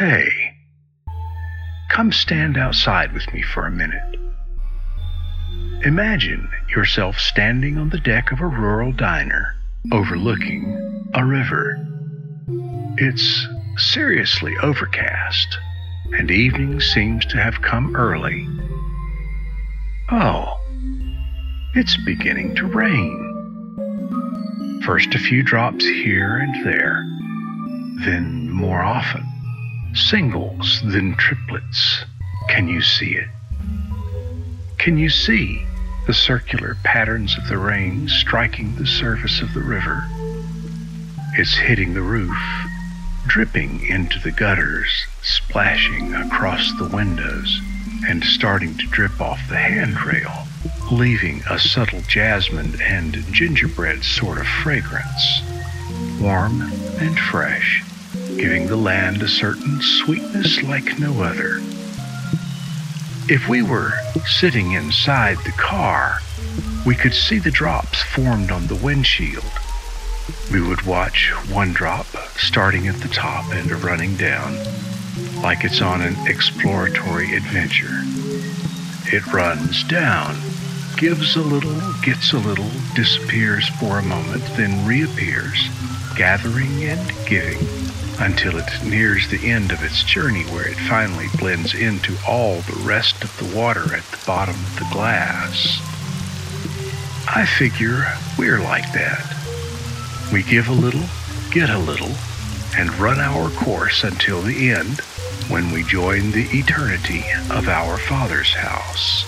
Hey, come stand outside with me for a minute. Imagine yourself standing on the deck of a rural diner overlooking a river. It's seriously overcast, and evening seems to have come early. Oh, it's beginning to rain. First a few drops here and there, then more often, singles, then triplets. Can you see it? Can you see the circular patterns of the rain striking the surface of the river? It's hitting the roof, dripping into the gutters, splashing across the windows, and starting to drip off the handrail, leaving a subtle jasmine and gingerbread sort of fragrance, warm and fresh, giving the land a certain sweetness like no other. If we were sitting inside the car, we could see the drops formed on the windshield. We would watch one drop starting at the top and running down, like it's on an exploratory adventure. It runs down, gives a little, gets a little, disappears for a moment, then reappears, gathering and giving, until it nears the end of its journey where it finally blends into all the rest of the water at the bottom of the glass. I figure we're like that. We give a little, get a little, and run our course until the end, when we join the eternity of our Father's house.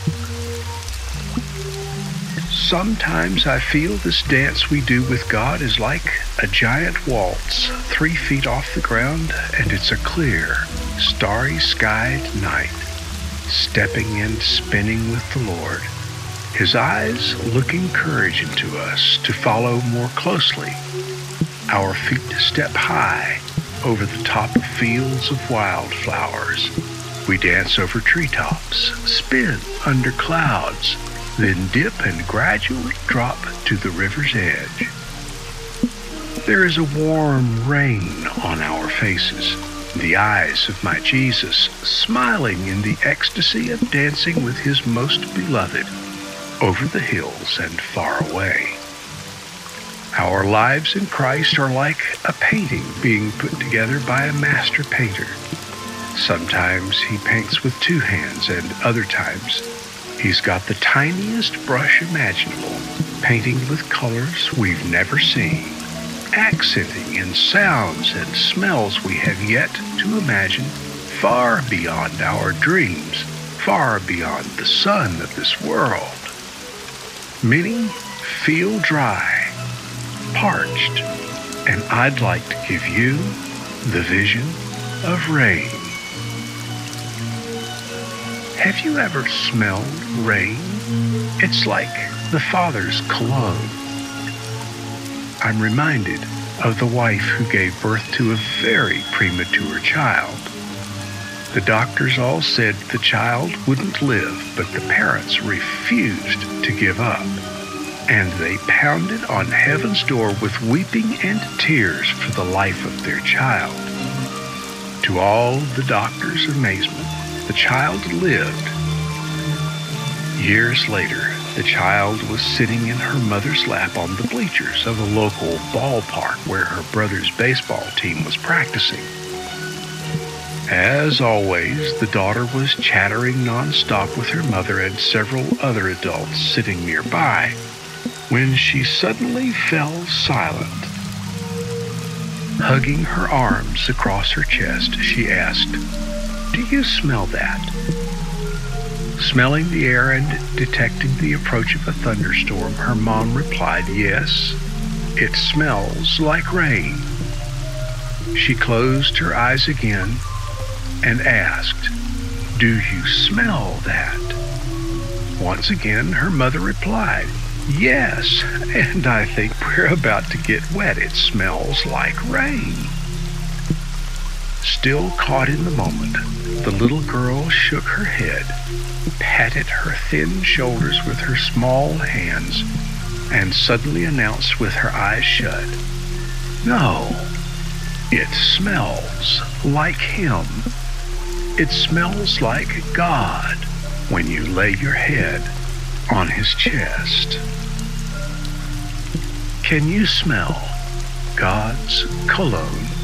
Sometimes I feel this dance we do with God is like a giant waltz 3 feet off the ground, and it's a clear, starry-skied night, stepping and spinning with the Lord, His eyes looking courage into us to follow more closely. Our feet step high over the top of fields of wildflowers. We dance over treetops, spin under clouds, then dip and gradually drop to the river's edge. There is a warm rain on our faces, the eyes of my Jesus smiling in the ecstasy of dancing with His most beloved over the hills and far away. Our lives in Christ are like a painting being put together by a master painter. Sometimes he paints with 2 hands, and other times he's got the tiniest brush imaginable, painting with colors we've never seen, accenting in sounds and smells we have yet to imagine, far beyond our dreams, far beyond the sun of this world. Many feel dry, parched, and I'd like to give you the vision of rain. Have you ever smelled rain? It's like the Father's cologne. I'm reminded of the wife who gave birth to a very premature child. The doctors all said the child wouldn't live, but the parents refused to give up, and they pounded on heaven's door with weeping and tears for the life of their child. To all the doctors' amazement, the child lived. Years later, the child was sitting in her mother's lap on the bleachers of a local ballpark where her brother's baseball team was practicing. As always, the daughter was chattering nonstop with her mother and several other adults sitting nearby, when she suddenly fell silent. Hugging her arms across her chest, she asked, "Do you smell that?" Smelling the air and detecting the approach of a thunderstorm, her mom replied, "Yes, it smells like rain." She closed her eyes again and asked, "Do you smell that?" Once again, her mother replied, "Yes, and I think we're about to get wet. It smells like rain." Still caught in the moment, the little girl shook her head, patted her thin shoulders with her small hands, and suddenly announced with her eyes shut, "No, It smells like Him. It smells like God when you lay your head on His chest. Can you smell God's cologne?